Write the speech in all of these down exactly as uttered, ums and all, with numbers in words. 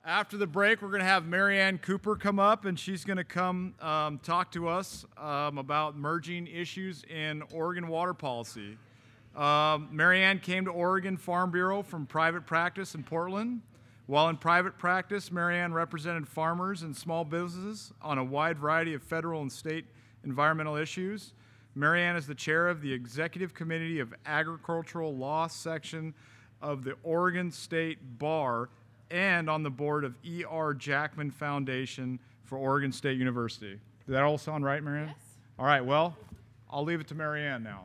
After the break, we're going to have Marianne Cooper come up, and she's going to come um, talk to us um, about merging issues in Oregon water policy. Um, Marianne came to Oregon Farm Bureau from private practice in Portland. While in private practice, Marianne represented farmers and small businesses on a wide variety of federal and state environmental issues. Marianne is the chair of the Executive Committee of Agricultural Law section of the Oregon State Bar and on the board of E R Jackman Foundation for Oregon State University. Does that all sound right, Marianne? Yes. All right, well, I'll leave it to Marianne now.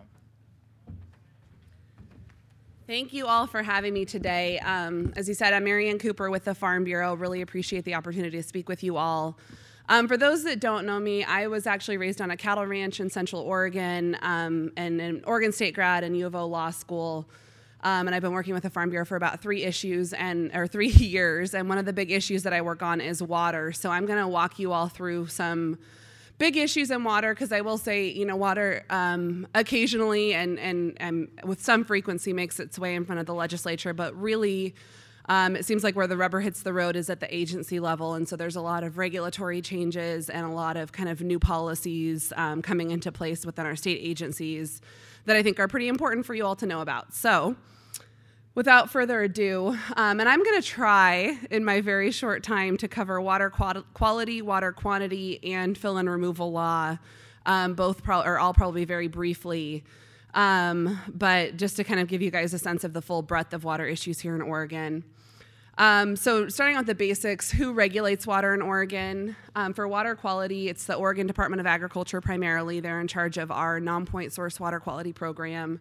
Thank you all for having me today. Um, as you said, I'm Marianne Cooper with the Farm Bureau. Really appreciate the opportunity to speak with you all. Um, for those that don't know me, I was actually raised on a cattle ranch in Central Oregon um, and an Oregon State grad and U of O Law School. Um, and I've been working with the Farm Bureau for about three issues and or three years. And one of the big issues that I work on is water. So I'm going to walk you all through some big issues in water, because I will say, you know, water um, occasionally and, and and with some frequency makes its way in front of the legislature. But really, um, it seems like where the rubber hits the road is at the agency level. And so there's a lot of regulatory changes and a lot of kind of new policies um, coming into place within our state agencies that I think are pretty important for you all to know about. So without further ado, um, and I'm going to try in my very short time to cover water qual- quality, water quantity, and fill and removal law, um, both pro- or all probably very briefly, um, but just to kind of give you guys a sense of the full breadth of water issues here in Oregon. Um, so starting with the basics, who regulates water in Oregon? Um, for water quality, it's the Oregon Department of Agriculture primarily. They're in charge of our non-point source water quality program.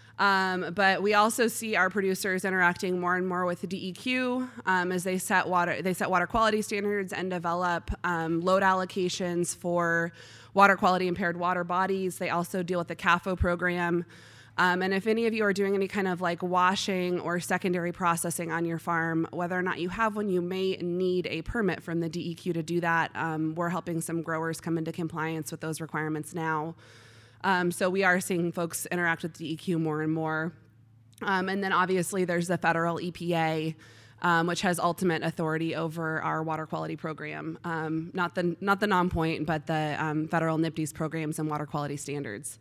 Um, but we also see our producers interacting more and more with the D E Q um, as they set water they set water quality standards and develop um, load allocations for water quality impaired water bodies. They also deal with the C A F O program. Um, and if any of you are doing any kind of like washing or secondary processing on your farm, whether or not you have one, you may need a permit from the D E Q to do that. Um, we're helping some growers come into compliance with those requirements now. Um, so we are seeing folks interact with D E Q more and more. Um, and then obviously there's the federal E P A, um, which has ultimate authority over our water quality program. Um, not the not the non-point, but the um, federal N P D E S programs and water quality standards.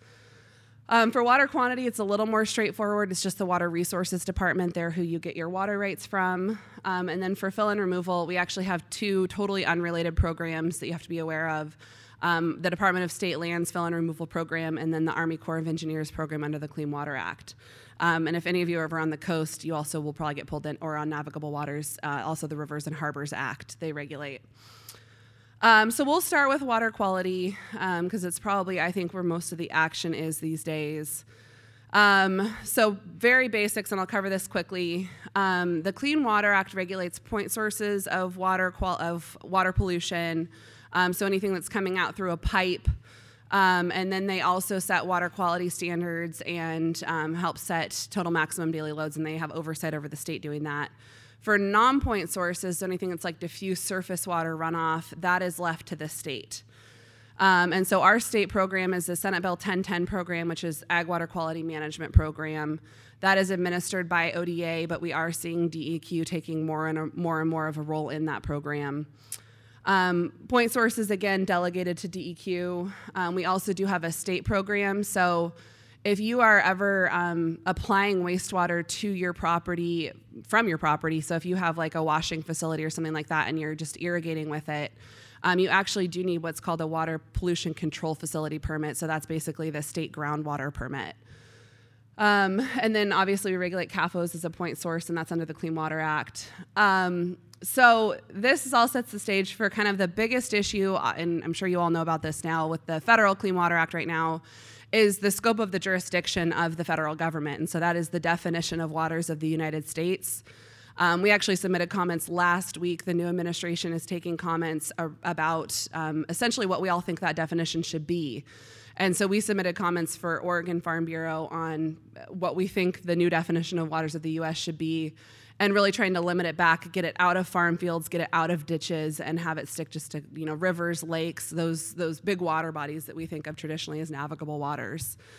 Um, for water quantity, it's a little more straightforward. It's just the Water Resources Department there who you get your water rights from. Um, and then for fill and removal, we actually have two totally unrelated programs that you have to be aware of. Um, the Department of State Lands Fill and Removal Program, and then the Army Corps of Engineers program under the Clean Water Act. Um, and if any of you are ever on the coast, you also will probably get pulled in, or on navigable waters, uh, also the Rivers and Harbors Act, they regulate. Um, so we'll start with water quality, because um, it's probably, I think, where most of the action is these days. Um, so very basics, and I'll cover this quickly. Um, the Clean Water Act regulates point sources of water qual- of water pollution, um, so anything that's coming out through a pipe. Um, and then they also set water quality standards and um, help set total maximum daily loads, and they have oversight over the state doing that. For non-point sources, so anything that's like diffuse surface water runoff, that is left to the state. Um, and so our state program is the Senate Bill ten ten program, which is Ag Water Quality Management Program. That is administered by O D A, but we are seeing D E Q taking more and a, more and more of a role in that program. Um, point sources, again, delegated to D E Q. Um, we also do have a state program, so if you are ever um, applying wastewater to your property, from your property, so if you have like a washing facility or something like that and you're just irrigating with it, um, you actually do need what's called a water pollution control facility permit. So that's basically the state groundwater permit. Um, and then obviously we regulate C A F Os as a point source, and that's under the Clean Water Act. Um, so this all sets the stage for kind of the biggest issue, and I'm sure you all know about this now, with the federal Clean Water Act right now, is the scope of the jurisdiction of the federal government. And so that is the definition of waters of the United States. Um, we actually submitted comments last week. The new administration is taking comments ar- about um, essentially what we all think that definition should be. And so we submitted comments for Oregon Farm Bureau on what we think the new definition of waters of the U S should be, and really trying to limit it back, get it out of farm fields, get it out of ditches, and have it stick just to, you know, rivers, lakes, those those big water bodies that we think of traditionally as navigable waters.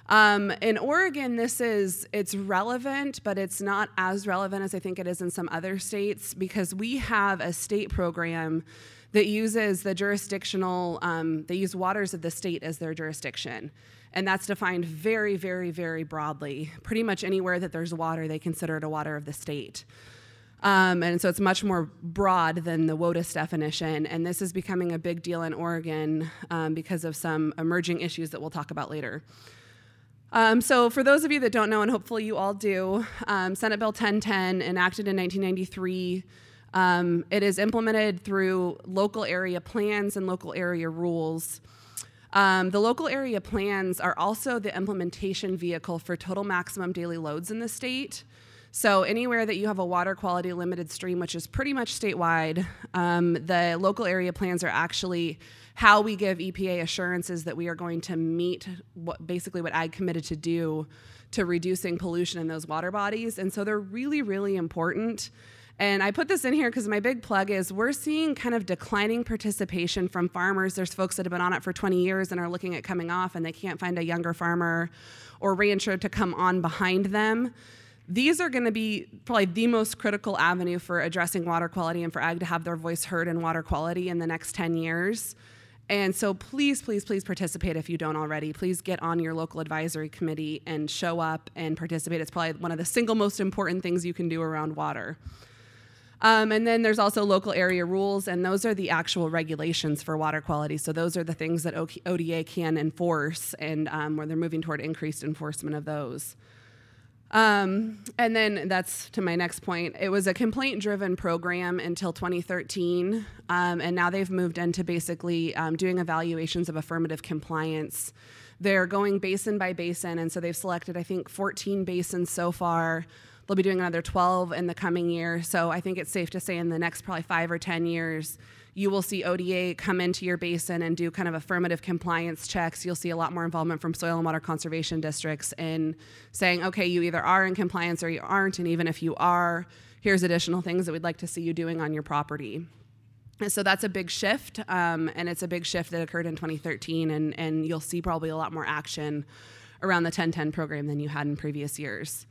Um, in Oregon, this is, it's relevant, but it's not as relevant as I think it is in some other states, because we have a state program that uses the jurisdictional, um, they use waters of the state as their jurisdiction. And that's defined very, very, very broadly. Pretty much anywhere that there's water, they consider it a water of the state. Um, and so it's much more broad than the WOTUS definition. And this is becoming a big deal in Oregon um, because of some emerging issues that we'll talk about later. Um, so for those of you that don't know, and hopefully you all do, um, Senate Bill ten ten, enacted in nineteen ninety-three, um, it is implemented through local area plans and local area rules. Um, the local area plans are also the implementation vehicle for total maximum daily loads in the state. So anywhere that you have a water quality limited stream, which is pretty much statewide, um, the local area plans are actually how we give E P A assurances that we are going to meet what, basically what Ag committed to do to reducing pollution in those water bodies. And so they're really, really important. And I put this in here because my big plug is we're seeing kind of declining participation from farmers. There's folks that have been on it for twenty years and are looking at coming off, and they can't find a younger farmer or rancher to come on behind them. These are going to be probably the most critical avenue for addressing water quality and for Ag to have their voice heard in water quality in the next ten years. And so please, please, please participate if you don't already. Please get on your local advisory committee and show up and participate. It's probably one of the single most important things you can do around water. Um, and then there's also local area rules, and those are the actual regulations for water quality. So those are the things that O D A can enforce, and um, where they're moving toward increased enforcement of those. Um, and then that's to my next point. It was a complaint-driven program until twenty thirteen, um, and now they've moved into basically um, doing evaluations of affirmative compliance. They're going basin by basin, and so they've selected, I think, fourteen basins so far. They'll be doing another twelve in the coming year. So I think it's safe to say in the next probably five or ten years, you will see O D A come into your basin and do kind of affirmative compliance checks. You'll see a lot more involvement from soil and water conservation districts in saying, okay, you either are in compliance or you aren't, and even if you are, here's additional things that we'd like to see you doing on your property. And so that's a big shift, um, and it's a big shift that occurred in twenty thirteen, and, and you'll see probably a lot more action around the ten ten program than you had in previous years.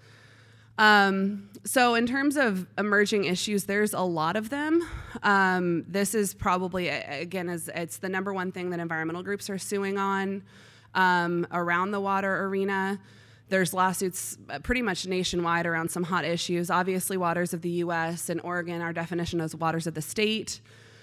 Um, so in terms of emerging issues, there's a lot of them. Um, this is probably, again, is, it's the number one thing that environmental groups are suing on um, around the water arena. There's lawsuits pretty much nationwide around some hot issues. Obviously, waters of the U S and Oregon, our definition is waters of the state.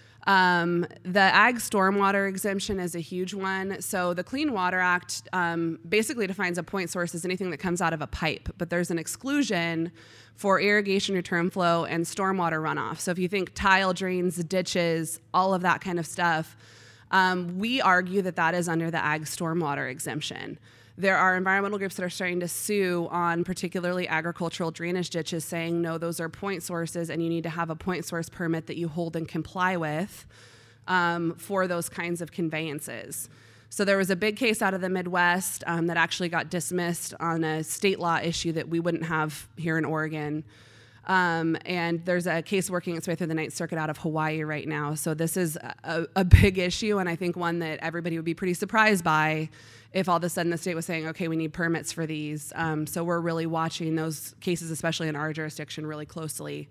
Um, the ag stormwater exemption is a huge one. So the Clean Water Act um, basically defines a point source as anything that comes out of a pipe, but there's an exclusion for irrigation return flow and stormwater runoff. So if you think tile drains, ditches, all of that kind of stuff, um, we argue that that is under the ag stormwater exemption. There are environmental groups that are starting to sue on particularly agricultural drainage ditches, saying, no, those are point sources, and you need to have a point source permit that you hold and comply with um, for those kinds of conveyances. So there was a big case out of the Midwest um, that actually got dismissed on a state law issue that we wouldn't have here in Oregon. Um, and there's a case working its way through the Ninth Circuit out of Hawaii right now. So this is a, a big issue, and I think one that everybody would be pretty surprised by if all of a sudden the state was saying, okay, we need permits for these. Um, so we're really watching those cases, especially in our jurisdiction, really closely.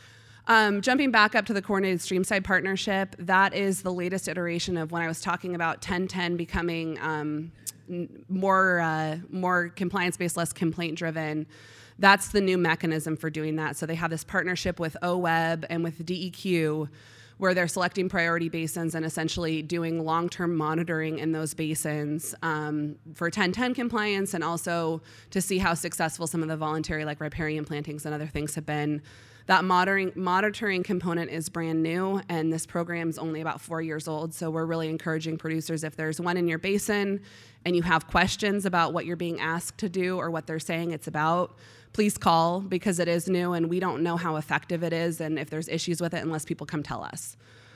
Um, jumping back up to the Coordinated Streamside Partnership, that is the latest iteration of when I was talking about ten ten becoming um, more, uh, more compliance-based, less complaint-driven. That's the new mechanism for doing that. So they have this partnership with O W E B and with D E Q, where they're selecting priority basins and essentially doing long-term monitoring in those basins um, for ten ten compliance, and also to see how successful some of the voluntary, like riparian plantings and other things have been. That monitoring, monitoring component is brand new, and this program's only about four years old, so we're really encouraging producers, if there's one in your basin and you have questions about what you're being asked to do or what they're saying it's about, please call, because it is new and we don't know how effective it is and if there's issues with it unless people come tell us.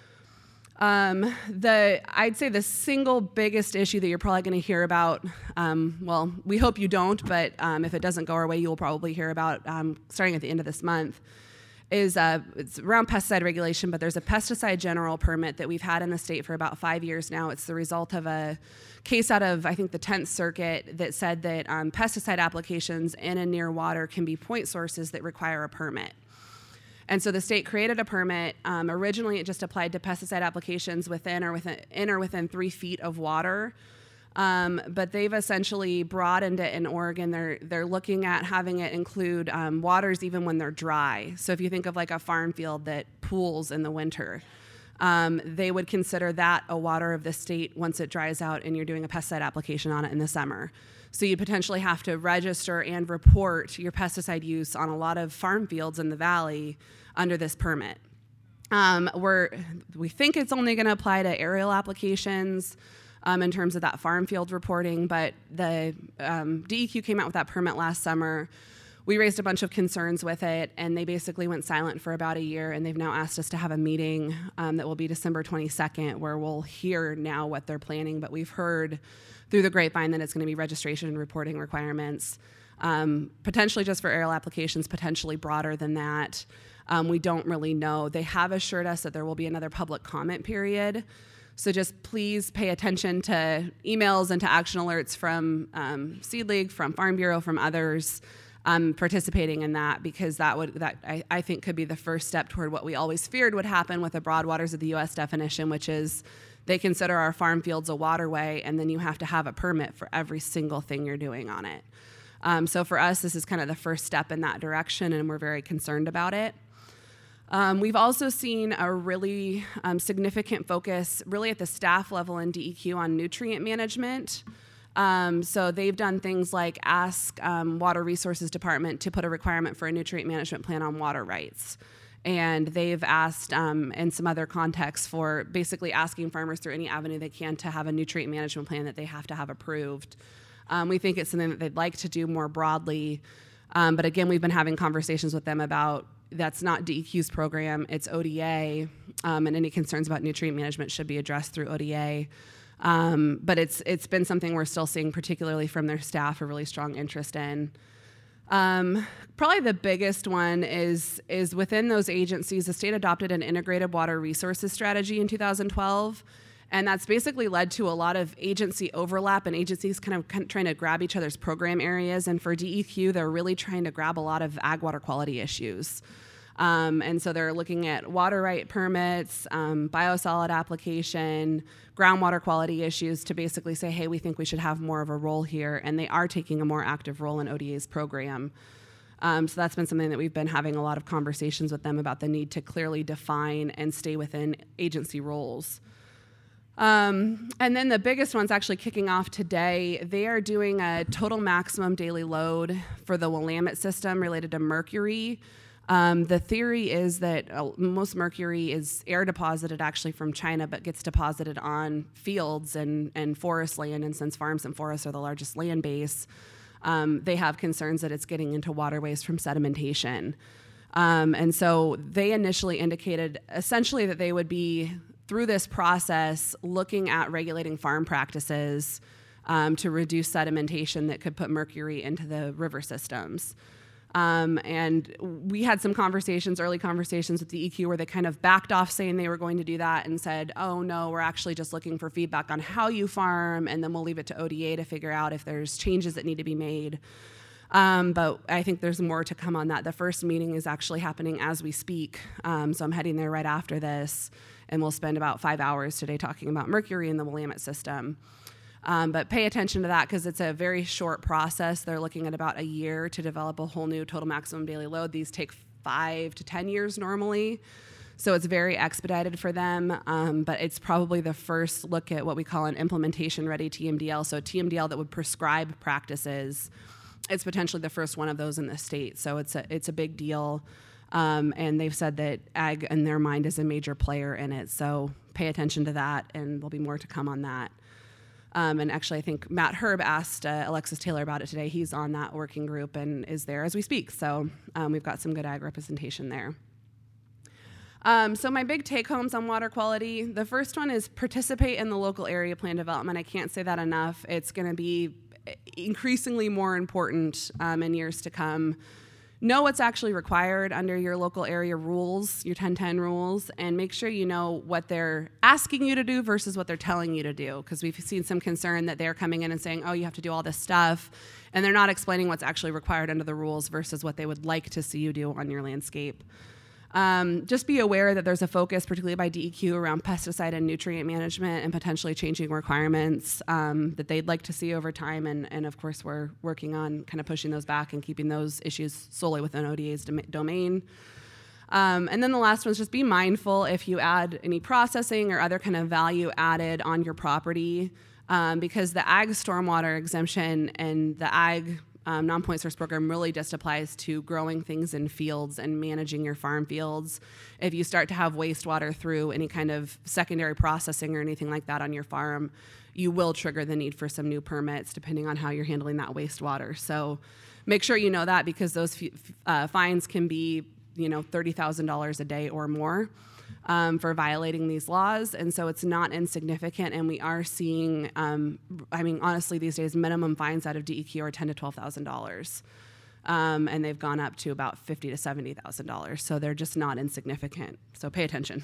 Um, the I'd say the single biggest issue that you're probably going to hear about, um, well, we hope you don't, but um, if it doesn't go our way, you'll probably hear about um, starting at the end of this month, is uh, it's around pesticide regulation, but there's a pesticide general permit that we've had in the state for about five years now. It's the result of a case out of, I think, the tenth Circuit that said that um, pesticide applications in and near water can be point sources that require a permit. And so the state created a permit. Um, originally, it just applied to pesticide applications within or within, in or within three feet of water. Um, but they've essentially broadened it in Oregon. They're they're looking at having it include um, waters even when they're dry. So if you think of like a farm field that pools in the winter, um, they would consider that a water of the state once it dries out and you're doing a pesticide application on it in the summer. So you potentially have to register and report your pesticide use on a lot of farm fields in the valley under this permit. Um, we're, we think it's only going to apply to aerial applications, Um, in terms of that farm field reporting, but the um, D E Q came out with that permit last summer. We raised a bunch of concerns with it, and they basically went silent for about a year, and they've now asked us to have a meeting um, that will be December twenty-second, where we'll hear now what they're planning, but we've heard through the grapevine that it's going to be registration and reporting requirements, um, potentially just for aerial applications, potentially broader than that. Um, we don't really know. They have assured us that there will be another public comment period. So just please pay attention to emails and to action alerts from um, Seed League, from Farm Bureau, from others um, participating in that, because that would that I, I think could be the first step toward what we always feared would happen with the broad waters of the U S definition, which is they consider our farm fields a waterway, and then you have to have a permit for every single thing you're doing on it. Um, so for us, this is kind of the first step in that direction, and we're very concerned about it. Um, we've also seen a really um, significant focus really at the staff level in D E Q on nutrient management. Um, so they've done things like ask um, Water Resources Department to put a requirement for a nutrient management plan on water rights. And they've asked um, in some other contexts for basically asking farmers through any avenue they can to have a nutrient management plan that they have to have approved. Um, we think it's something that they'd like to do more broadly. Um, but again, we've been having conversations with them about that's not D E Q's program, it's O D A, um, and any concerns about nutrient management should be addressed through O D A. Um, but it's it's been something we're still seeing, particularly from their staff, a really strong interest in. Um, probably the biggest one is is within those agencies, the state adopted an integrated water resources strategy in two thousand twelve. And that's basically led to a lot of agency overlap and agencies kind of, kind of trying to grab each other's program areas. And for D E Q, they're really trying to grab a lot of ag water quality issues. Um, and so they're looking at water right permits, um, biosolid application, groundwater quality issues to basically say, hey, we think we should have more of a role here. And they are taking a more active role in O D A's program. Um, so that's been something that we've been having a lot of conversations with them about, the need to clearly define and stay within agency roles. Um, and then the biggest one's actually kicking off today. They are doing a total maximum daily load for the Willamette system related to mercury. Um, the theory is that uh, most mercury is air deposited actually from China, but gets deposited on fields and, and forest land. And since farms and forests are the largest land base, um, they have concerns that it's getting into waterways from sedimentation. Um, and so they initially indicated essentially that they would be, through this process, looking at regulating farm practices um, to reduce sedimentation that could put mercury into the river systems. Um, and we had some conversations, early conversations with the E Q, where they kind of backed off saying they were going to do that and said, oh no, we're actually just looking for feedback on how you farm, and then we'll leave it to O D A to figure out if there's changes that need to be made. Um, but I think there's more to come on that. The first meeting is actually happening as we speak, um, so I'm heading there right after this, and we'll spend about five hours today talking about mercury in the Willamette system. Um, but pay attention to that because it's a very short process. They're looking at about a year to develop a whole new total maximum daily load. These take five to ten years normally, so it's very expedited for them. Um, but it's probably the first look at what we call an implementation-ready T M D L, so a T M D L that would prescribe practices. It's potentially the first one of those in the state, so it's a it's a big deal. Um, and they've said that ag, in their mind, is a major player in it. So pay attention to that, and there'll be more to come on that. Um, and actually, I think Matt Herb asked uh, Alexis Taylor about it today. He's on that working group and is there as we speak. So um, we've got some good ag representation there. Um, so my big take-homes on water quality, the first one is participate in the local area plan development. I can't say that enough. It's going to be increasingly more important um, in years to come. know what's actually required under your local area rules, your ten ten rules, and make sure you know what they're asking you to do versus what they're telling you to do. Because we've seen some concern that they're coming in and saying, oh, you have to do all this stuff, and they're not explaining what's actually required under the rules versus what they would like to see you do on your landscape. Um, just be aware that there's a focus, particularly by D E Q, around pesticide and nutrient management and potentially changing requirements um, that they'd like to see over time. And, and of course, we're working on kind of pushing those back and keeping those issues solely within O D A's dom- domain. Um, and then the last one is just be mindful if you add any processing or other kind of value added on your property, um, because the ag stormwater exemption and the ag Um, non-point source program really just applies to growing things in fields and managing your farm fields. If you start to have wastewater through any kind of secondary processing or anything like that on your farm, you will trigger the need for some new permits depending on how you're handling that wastewater. So make sure you know that, because those f- uh, fines can be, you know, thirty thousand dollars a day or more. Um, for violating these laws, and so it's not insignificant, and we are seeing, um, I mean, honestly, these days, minimum fines out of D E Q are ten to twelve thousand dollars, um, and they've gone up to about fifty to seventy thousand dollars, so they're just not insignificant, so pay attention.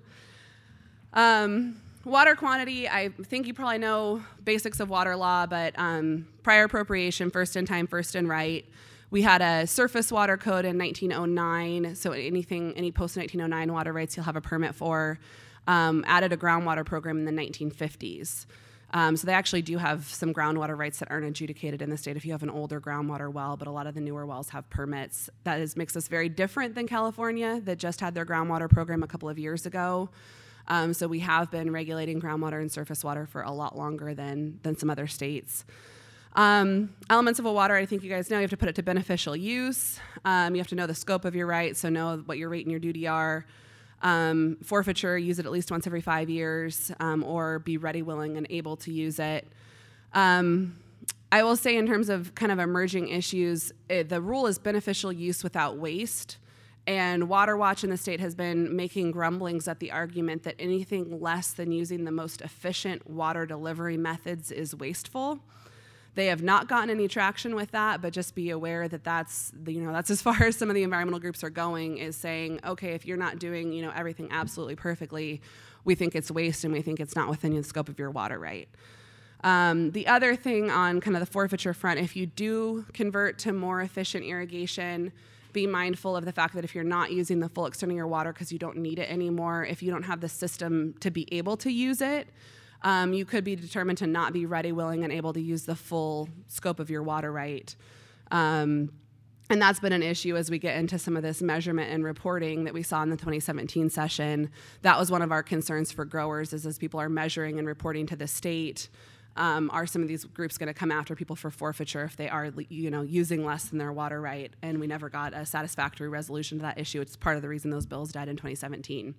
um, water quantity, I think you probably know basics of water law, but um, prior appropriation, first in time, first in right. We had a surface water code in nineteen oh nine, so anything, any post nineteen oh nine water rights you'll have a permit for. Um, added a groundwater program in the nineteen fifties. Um, so they actually do have some groundwater rights that aren't adjudicated in the state if you have an older groundwater well, but a lot of the newer wells have permits. That is, makes us very different than California that just had their groundwater program a couple of years ago. Um, so we have been regulating groundwater and surface water for a lot longer than, than some other states. Um, elements of a water, I think you guys know, you have to put it to beneficial use. Um, you have to know the scope of your right, so know what your rate and your duty are. Um, forfeiture, use it at least once every five years, um, or be ready, willing, and able to use it. Um, I will say in terms of kind of emerging issues, it, the rule is beneficial use without waste. And Water Watch in the state has been making grumblings at the argument that anything less than using the most efficient water delivery methods is wasteful. They have not gotten any traction with that, but just be aware that that's, the, you know, that's as far as some of the environmental groups are going, is saying, okay, if you're not doing, you know, everything absolutely perfectly, we think it's waste and we think it's not within the scope of your water right. Um, the other thing on kind of the forfeiture front, if you do convert to more efficient irrigation, be mindful of the fact that if you're not using the full extent of your water because you don't need it anymore, if you don't have the system to be able to use it, Um, you could be determined to not be ready, willing, and able to use the full scope of your water right. Um, and that's been an issue as we get into some of this measurement and reporting that we saw in the twenty seventeen session. That was one of our concerns for growers, is as people are measuring and reporting to the state, um, are some of these groups going to come after people for forfeiture if they are, you know, using less than their water right? And we never got a satisfactory resolution to that issue. It's part of the reason those bills died in twenty seventeen.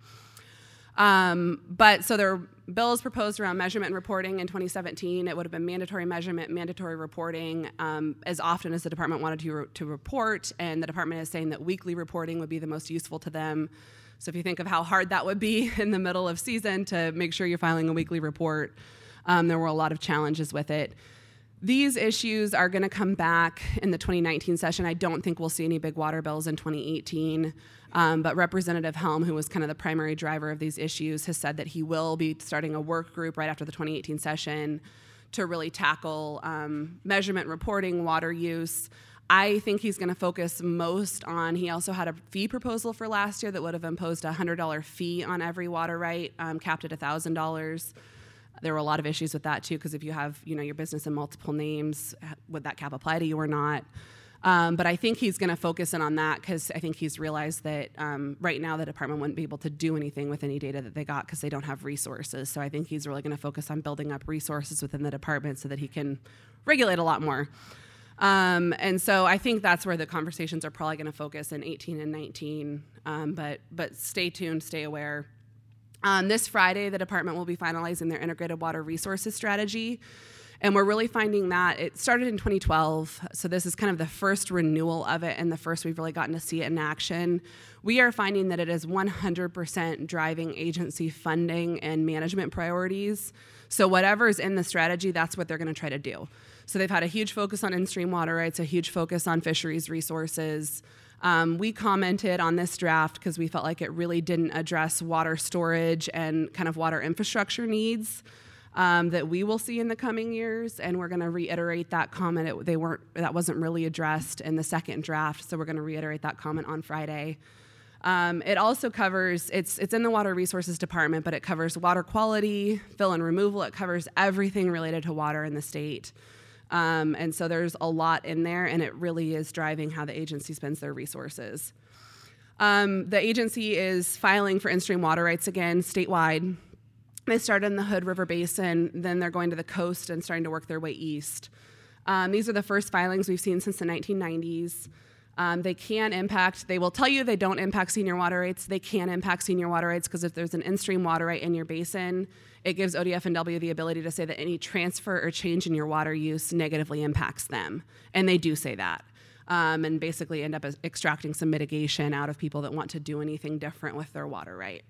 Um, but so there are bills proposed around measurement and reporting in twenty seventeen. It would have been mandatory measurement, mandatory reporting, um, as often as the department wanted to, re- to report, and the department is saying that weekly reporting would be the most useful to them. So if you think of how hard that would be in the middle of season to make sure you're filing a weekly report, um, there were a lot of challenges with it. These issues are going to come back in the twenty nineteen session. I don't think we'll see any big water bills in twenty eighteen, um, but Representative Helm, who was kind of the primary driver of these issues, has said that he will be starting a work group right after the twenty eighteen session to really tackle um, measurement, reporting, water use. I think he's going to focus most on, he also had a fee proposal for last year that would have imposed a one hundred dollars fee on every water right, um, capped at one thousand dollars. There were a lot of issues with that too, because if you have, you know, your business in multiple names, would that cap apply to you or not? Um, but I think he's going to focus in on that, because I think he's realized that um, right now the department wouldn't be able to do anything with any data that they got because they don't have resources. So I think he's really going to focus on building up resources within the department so that he can regulate a lot more. Um, and so I think that's where the conversations are probably going to focus in eighteen and nineteen. Um, but but stay tuned, stay aware. Um, this Friday, the department will be finalizing their integrated water resources strategy. And we're really finding that it started in twenty twelve, so this is kind of the first renewal of it and the first we've really gotten to see it in action. We are finding that it is one hundred percent driving agency funding and management priorities. So whatever is in the strategy, that's what they're going to try to do. So they've had a huge focus on in-stream water rights, a huge focus on fisheries resources, Um, we commented on this draft because we felt like it really didn't address water storage and kind of water infrastructure needs um, that we will see in the coming years, and we're going to reiterate that comment. It, they weren't that wasn't really addressed in the second draft, so we're going to reiterate that comment on Friday. Um, it also covers it's it's in the Water Resources Department, but it covers water quality, fill and removal. It covers everything related to water in the state. Um, and so there's a lot in there, and it really is driving how the agency spends their resources. Um, the agency is filing for in-stream water rights again statewide. They started in the Hood River Basin, then they're going to the coast and starting to work their way east. Um, these are the first filings we've seen since the nineteen nineties. Um, they can impact, they will tell you they don't impact senior water rights. They can impact senior water rights because if there's an in-stream water right in your basin, it gives O D F and W the ability to say that any transfer or change in your water use negatively impacts them. And they do say that. Um, and basically end up as extracting some mitigation out of people that want to do anything different with their water right.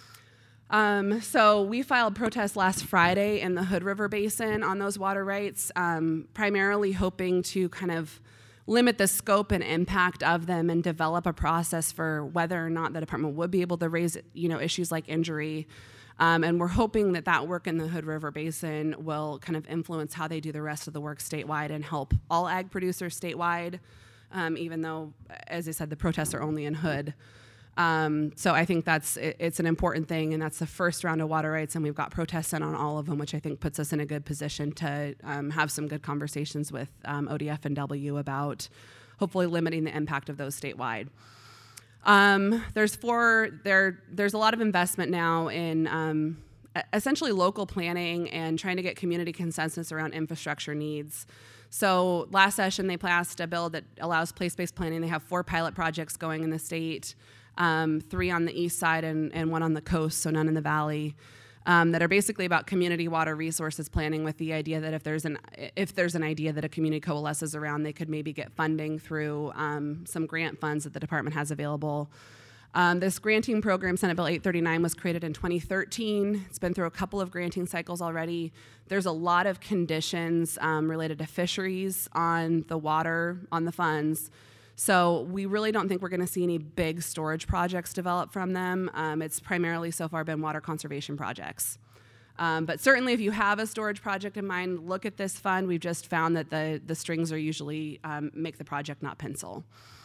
Um, so we filed protests last Friday in the Hood River Basin on those water rights, um, primarily hoping to kind of limit the scope and impact of them and develop a process for whether or not the department would be able to raise, you know, issues like injury. Um, and we're hoping that that work in the Hood River Basin will kind of influence how they do the rest of the work statewide and help all ag producers statewide, um, even though, as I said, the protests are only in Hood. Um, so I think that's it, it's an important thing, and that's the first round of water rights, and we've got protests in on all of them, which I think puts us in a good position to um, have some good conversations with um, O D F and W about hopefully limiting the impact of those statewide. Um, there's four there. There's a lot of investment now in um, essentially local planning and trying to get community consensus around infrastructure needs. So last session they passed a bill that allows place-based planning. They have four pilot projects going in the state. Um, three on the east side and, and one on the coast, so none in the valley, um, that are basically about community water resources planning with the idea that if there's an if there's an idea that a community coalesces around, they could maybe get funding through um, some grant funds that the department has available. Um, this granting program, Senate Bill eight thirty-nine, was created in twenty thirteen. It's been through a couple of granting cycles already. There's a lot of conditions um, related to fisheries on the water, on the funds. So we really don't think we're going to see any big storage projects develop from them. Um, it's primarily so far been water conservation projects. Um, but certainly if you have a storage project in mind, look at this fund. We've just found that the, the strings are usually um, make the project not pencil.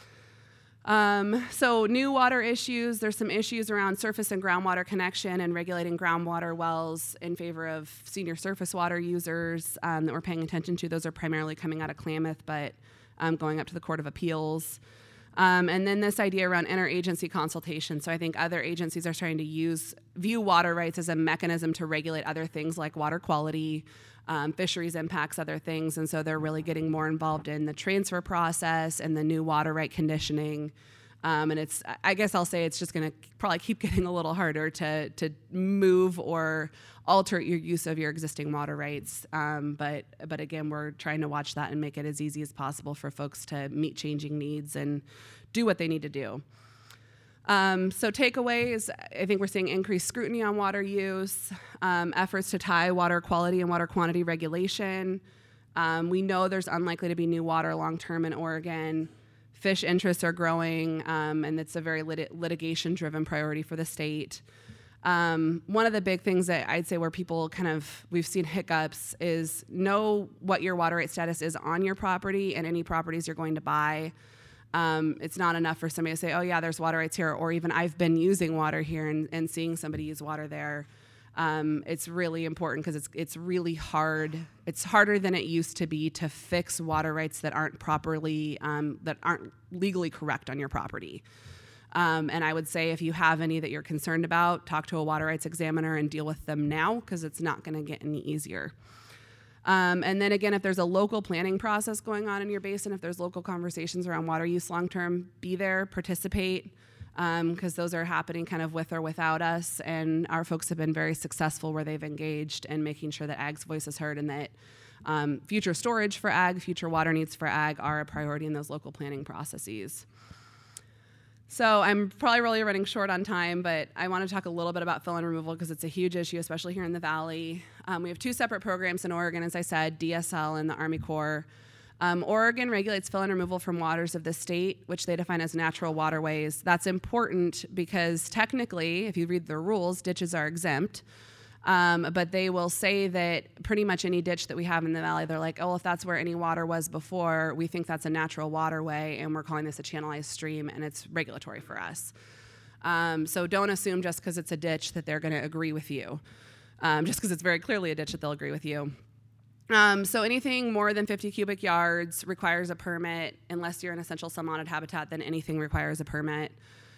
Um, so new water issues, there's some issues around surface and groundwater connection and regulating groundwater wells in favor of senior surface water users um, that we're paying attention to. Those are primarily coming out of Klamath, but Um, going up to the Court of Appeals. Um, and then this idea around interagency consultation. So I think other agencies are starting to use, view water rights as a mechanism to regulate other things like water quality, um, fisheries impacts, other things. And so they're really getting more involved in the transfer process and the new water right conditioning. Um, and it's, I guess I'll say it's just going to probably keep getting a little harder to to move or alter your use of your existing water rights. Um, but but again, we're trying to watch that and make it as easy as possible for folks to meet changing needs and do what they need to do. Um, so takeaways, I think we're seeing increased scrutiny on water use, um, efforts to tie water quality and water quantity regulation. Um, we know there's unlikely to be new water long-term in Oregon. Fish interests are growing, um, and it's a very lit- litigation-driven priority for the state. Um, one of the big things that I'd say where people kind of, we've seen hiccups is know what your water right status is on your property and any properties you're going to buy. Um, it's not enough for somebody to say, oh yeah, there's water rights here, or even I've been using water here and, and seeing somebody use water there. Um, it's really important because it's it's really hard. It's harder than it used to be to fix water rights that aren't properly, um, that aren't legally correct on your property. Um, and I would say if you have any that you're concerned about, talk to a water rights examiner and deal with them now because it's not going to get any easier. Um, and then again, if there's a local planning process going on in your basin, if there's local conversations around water use long-term, be there, participate. Because um, those are happening kind of with or without us, and our folks have been very successful where they've engaged in making sure that ag's voice is heard and that um, future storage for ag, future water needs for ag are a priority in those local planning processes. So I'm probably really running short on time, but I want to talk a little bit about fill and removal because it's a huge issue, especially here in the Valley. Um, we have two separate programs in Oregon, as I said, D S L and the Army Corps. Um, Oregon regulates fill and removal from waters of the state, which they define as natural waterways. That's important because technically, if you read the rules, ditches are exempt. Um, but they will say that pretty much any ditch that we have in the valley, they're like, oh, if that's where any water was before, we think that's a natural waterway, and we're calling this a channelized stream, and it's regulatory for us. Um, so don't assume just because it's a ditch that they're going to agree with you. Um, just because it's very clearly a ditch that they'll agree with you. Um, so anything more than fifty cubic yards requires a permit. Unless you're in essential submodern habitat, then anything requires a permit.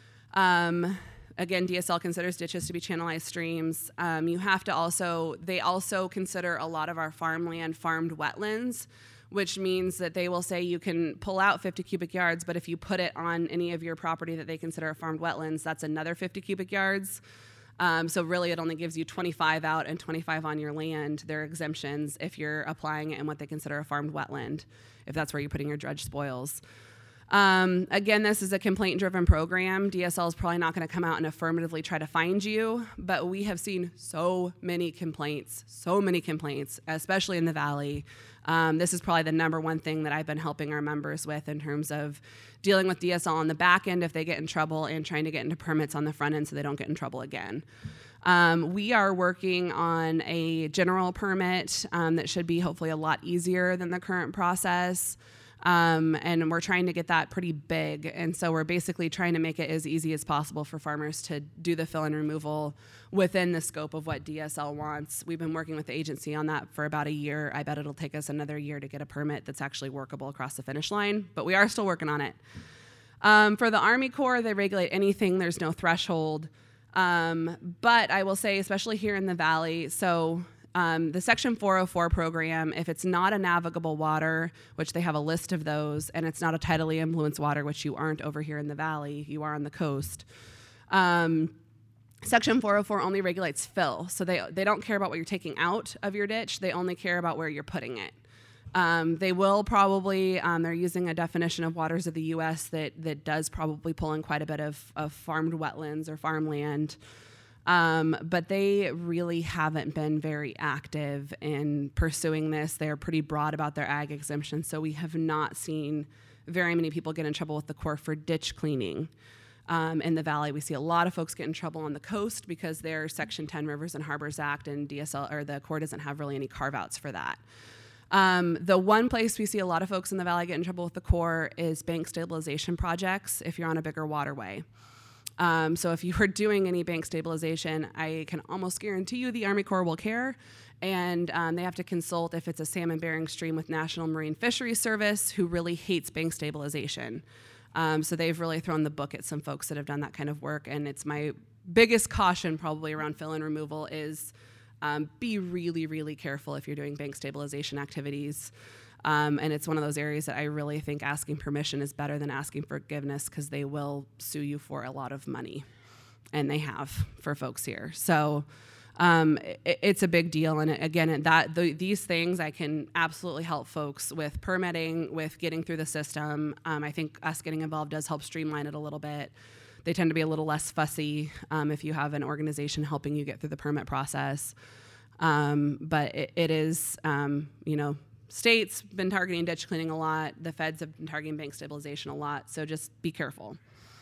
Um, again, D S L considers ditches to be channelized streams. Um, you have to also, they also consider a lot of our farmland farmed wetlands, which means that they will say you can pull out fifty cubic yards, but if you put it on any of your property that they consider a farmed wetlands, that's another fifty cubic yards. Um, so really, it only gives you twenty-five out and twenty-five on your land. They're exemptions if you're applying it in what they consider a farmed wetland, if that's where you're putting your dredge spoils. Um, again, this is a complaint-driven program. D S L is probably not going to come out and affirmatively try to find you, but we have seen so many complaints, so many complaints, especially in the Valley. Um, this is probably the number one thing that I've been helping our members with in terms of dealing with D S L on the back end if they get in trouble and trying to get into permits on the front end so they don't get in trouble again. Um, we are working on a general permit um, that should be hopefully a lot easier than the current process. Um, and we're trying to get that pretty big. And so we're basically trying to make it as easy as possible for farmers to do the fill and removal within the scope of what D S L wants. We've been working with the agency on that for about a year. I bet it'll take us another year to get a permit that's actually workable across the finish line, but we are still working on it. Um, for the Army Corps, they regulate anything. There's no threshold. Um, but I will say, especially here in the Valley, so Um, the Section four oh four program, if it's not a navigable water, which they have a list of those, and it's not a tidally influenced water, which you aren't over here in the Valley, you are on the coast. Um, Section four oh four only regulates fill, so they they don't care about what you're taking out of your ditch, they only care about where you're putting it. Um, they will probably, um, they're using a definition of waters of the U S that, that does probably pull in quite a bit of, of farmed wetlands or farmland. Um, but they really haven't been very active in pursuing this. They're pretty broad about their ag exemption, so we have not seen very many people get in trouble with the Corps for ditch cleaning. Um, in the Valley, we see a lot of folks get in trouble on the coast because they're Section ten Rivers and Harbors Act, and D S L or the Corps doesn't have really any carve-outs for that. Um, the one place we see a lot of folks in the Valley get in trouble with the Corps is bank stabilization projects if you're on a bigger waterway. Um, so if you were doing any bank stabilization, I can almost guarantee you the Army Corps will care, and um, they have to consult if it's a salmon-bearing stream with National Marine Fisheries Service, who really hates bank stabilization. Um, so they've really thrown the book at some folks that have done that kind of work, and it's my biggest caution probably around fill and removal is um, be really, really careful if you're doing bank stabilization activities. Um, and it's one of those areas that I really think asking permission is better than asking forgiveness, because they will sue you for a lot of money, and they have for folks here. So um, it, it's a big deal. And again, that the, these things I can absolutely help folks with permitting, with getting through the system. Um, I think us getting involved does help streamline it a little bit. They tend to be a little less fussy um, if you have an organization helping you get through the permit process. Um, but it, it is, um, you know, state's been targeting ditch cleaning a lot. The feds have been targeting bank stabilization a lot. So just be careful.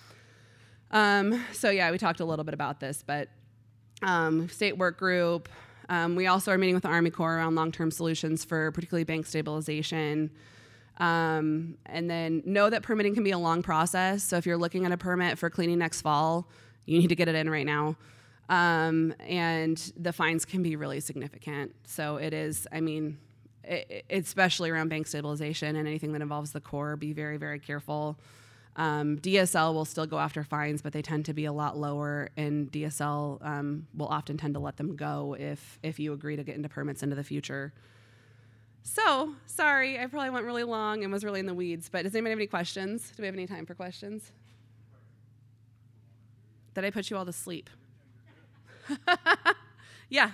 Um, so yeah, we talked a little bit about this, but um, state work group. Um, we also are meeting with the Army Corps around long-term solutions for particularly bank stabilization. Um, and then know that permitting can be a long process. So if you're looking at a permit for cleaning next fall, you need to get it in right now. Um, and the fines can be really significant. So it is, I mean, especially around bank stabilization and anything that involves the Corps, be very, very careful. Um, D S L will still go after fines, but they tend to be a lot lower, and D S L um, will often tend to let them go if if you agree to get into permits into the future. So, sorry, I probably went really long and was really in the weeds, but does anybody have any questions? Do we have any time for questions? Did I put you all to sleep? Yeah.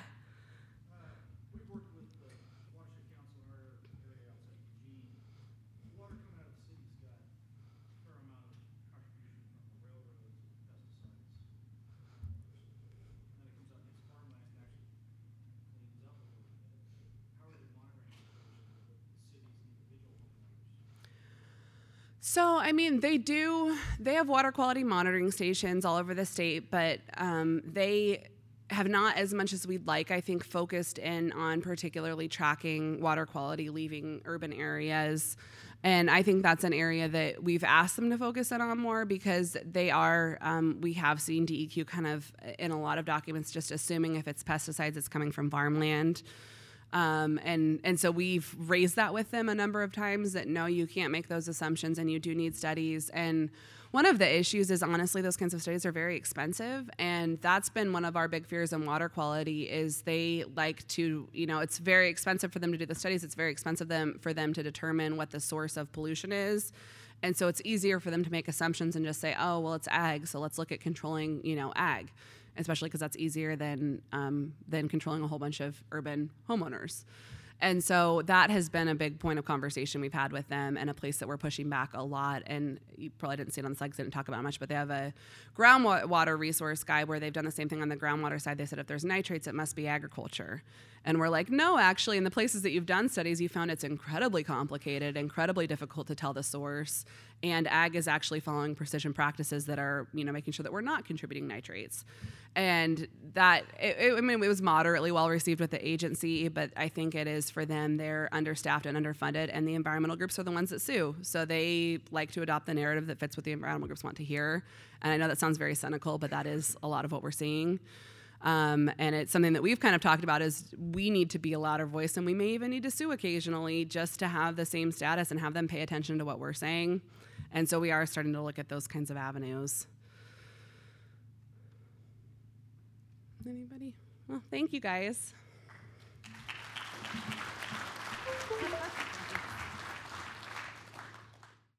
So, I mean, they do, they have water quality monitoring stations all over the state, but um, they have not, as much as we'd like, I think, focused in on particularly tracking water quality leaving urban areas. And I think that's an area that we've asked them to focus in on more, because they are, um, we have seen D E Q kind of in a lot of documents just assuming if it's pesticides, it's coming from farmland. Um, and, and so we've raised that with them a number of times, that no, you can't make those assumptions and you do need studies. And one of the issues is, honestly, those kinds of studies are very expensive. And that's been one of our big fears in water quality, is they like to, you know, it's very expensive for them to do the studies. It's very expensive them for them to determine what the source of pollution is. And so it's easier for them to make assumptions and just say, oh, well, it's ag, so let's look at controlling, you know, ag. Especially because that's easier than um, than controlling a whole bunch of urban homeowners. And so that has been a big point of conversation we've had with them, and a place that we're pushing back a lot. And you probably didn't see it on the slide because I didn't talk about it much, but they have a groundwater resource guide where they've done the same thing on the groundwater side. They said if there's nitrates, it must be agriculture. And we're like, no, actually, in the places that you've done studies, you found it's incredibly complicated, incredibly difficult to tell the source. And ag is actually following precision practices that are, you know, making sure that we're not contributing nitrates. And that, it, it, I mean, it was moderately well received with the agency, but I think it is for them. They're understaffed and underfunded, and the environmental groups are the ones that sue. So they like to adopt the narrative that fits what the environmental groups want to hear. And I know that sounds very cynical, but that is a lot of what we're seeing. Um, and it's something that we've kind of talked about, is we need to be a louder voice, and we may even need to sue occasionally just to have the same status and have them pay attention to what we're saying. And so we are starting to look at those kinds of avenues. Anybody? Well, thank you guys.